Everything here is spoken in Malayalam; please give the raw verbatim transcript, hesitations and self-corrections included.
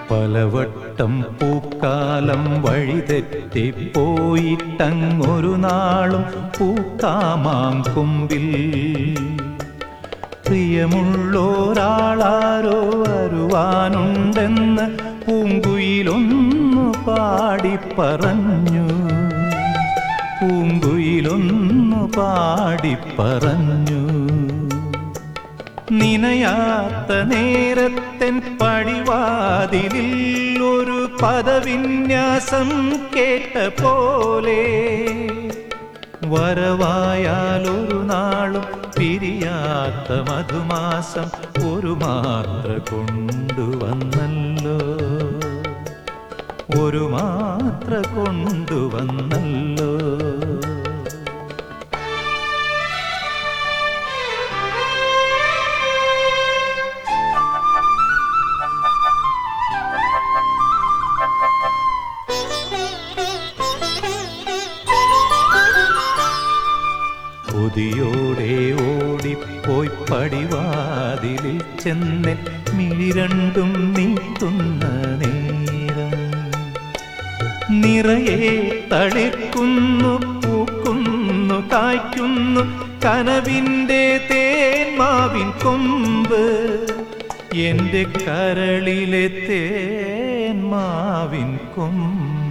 പലവട്ടം പൂക്കാലം വഴിതെറ്റിപ്പോയിട്ടങ്ങൊരു നാളും പൂക്കാമാങ്കൊമ്പിൽ പ്രിയമുള്ളൊരാളാരോ വരുവാനുണ്ടെന്ന് പൂങ്കുയിലൊന്നു പാടിപ്പറഞ്ഞു. പൂങ്കുയിലൊന്നു പാടിപ്പറഞ്ഞു. നിനയാത്ത നേരത്തെൻ പടിവാതിലിൽ ഒരു പദവിന്യാസം കേട്ട പോലെ വരവായാലൊരു നാളും പിരിയാത്ത മധുമാസം ഒരു മാത്ര കൊണ്ടുവന്നല്ലോ. ഒരു മാത്ര കൊണ്ടുവന്നല്ലോ. കൊതിയോടെ ഓടിപ്പോയി പടിവാതിലിൽ ചെന്ന് മിഴി രണ്ടും നീട്ടുന്ന നേരം നിറയെ തളിർക്കുന്നു, പൂക്കുന്നു, കായ്ക്കുന്നു കനവിൻ്റെ തേന്മാവിൻ കൊമ്പ്. എൻ്റെ കരളിലെ തേന്മാവിൻ കൊമ്പ്.